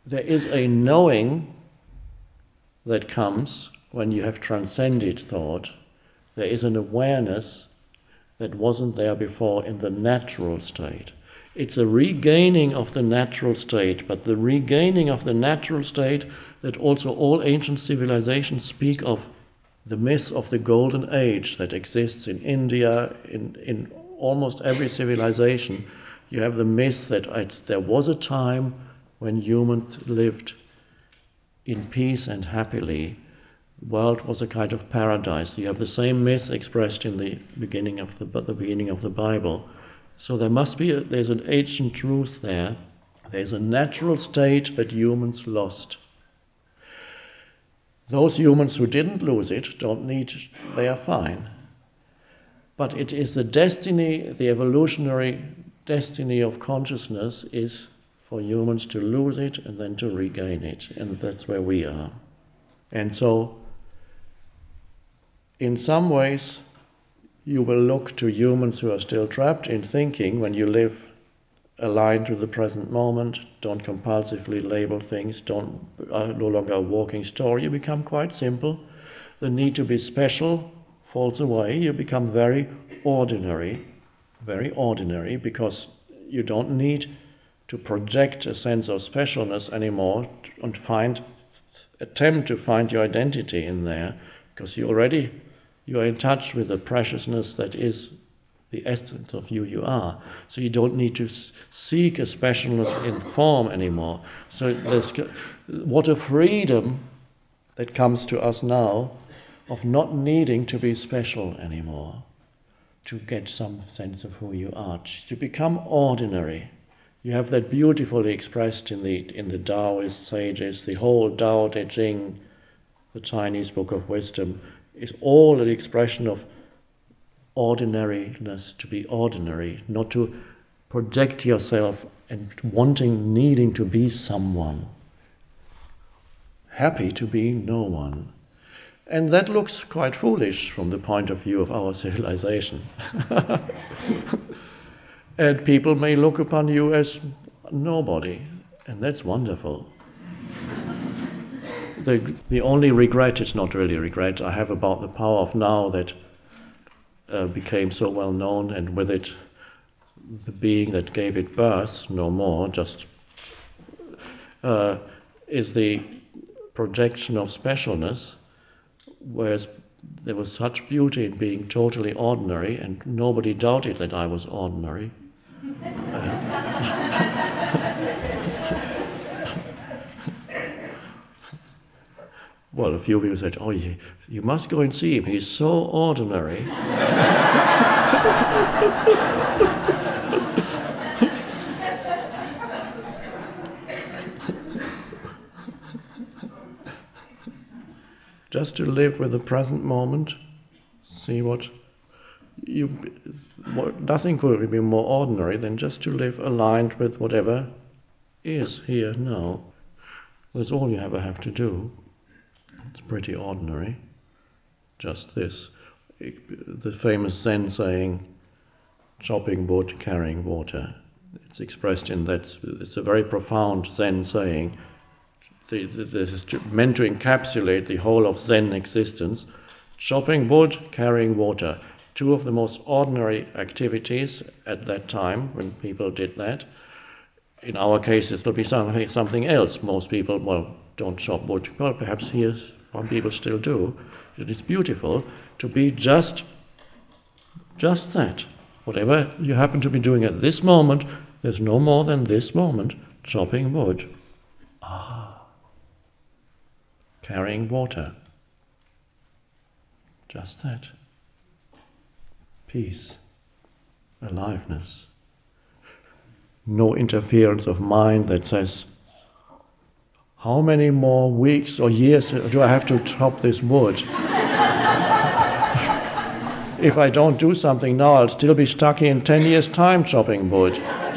there is a knowing that comes when you have transcended thought. There is an awareness that wasn't there before in the natural state. It's a regaining of the natural state, but the regaining of the natural state that also all ancient civilizations speak of, the myth of the golden age that exists in India, in almost every civilization. You have the myth that there was a time when humans lived in peace and happily. The world was a kind of paradise. You have the same myth expressed in the beginning of the Bible. So there's an ancient truth there. There's a natural state that humans lost. Those humans who didn't lose it they are fine. But it is the destiny, the evolutionary destiny of consciousness is for humans to lose it and then to regain it. And that's where we are. And so, in some ways, you will look to humans who are still trapped in thinking when you live aligned to the present moment, don't compulsively label things, are no longer a walking story. You become quite simple. The need to be special falls away. You become very ordinary, because you don't need to project a sense of specialness anymore and attempt to find your identity in there, because you are in touch with the preciousness that is the essence of you are. So you don't need to seek a specialness in form anymore. So what a freedom that comes to us now of not needing to be special anymore, to get some sense of who you are, to become ordinary. You have that beautifully expressed in the Taoist sages. The whole Tao Te Ching, the Chinese Book of Wisdom, is all an expression of ordinariness, to be ordinary, not to project yourself and needing to be someone. Happy to be no one. And that looks quite foolish from the point of view of our civilization. And people may look upon you as nobody, and that's wonderful. The only regret, it's not really regret, I have about the power of now that became so well known, and with it the being that gave it birth, no more, just is the projection of specialness, whereas there was such beauty in being totally ordinary, and nobody doubted that I was ordinary. Well, a few people said, "Oh, you must go and see him. He's so ordinary." Just to live with the present moment, see nothing could be more ordinary than just to live aligned with whatever is here now. That's all you ever have to do. It's pretty ordinary, just this. The famous Zen saying, chopping wood, carrying water. It's expressed in that, it's a very profound Zen saying. This is meant to encapsulate the whole of Zen existence. Chopping wood, carrying water. Two of the most ordinary activities at that time when people did that. In our case, it will be something else. Most people, don't chop wood. Well, perhaps some people still do. It is beautiful to be just that. Whatever you happen to be doing at this moment, there's no more than this moment, chopping wood. Carrying water. Just that. Peace. Aliveness. No interference of mind that says, how many more weeks or years do I have to chop this wood? If I don't do something now, I'll still be stuck here in 10 years' time chopping wood.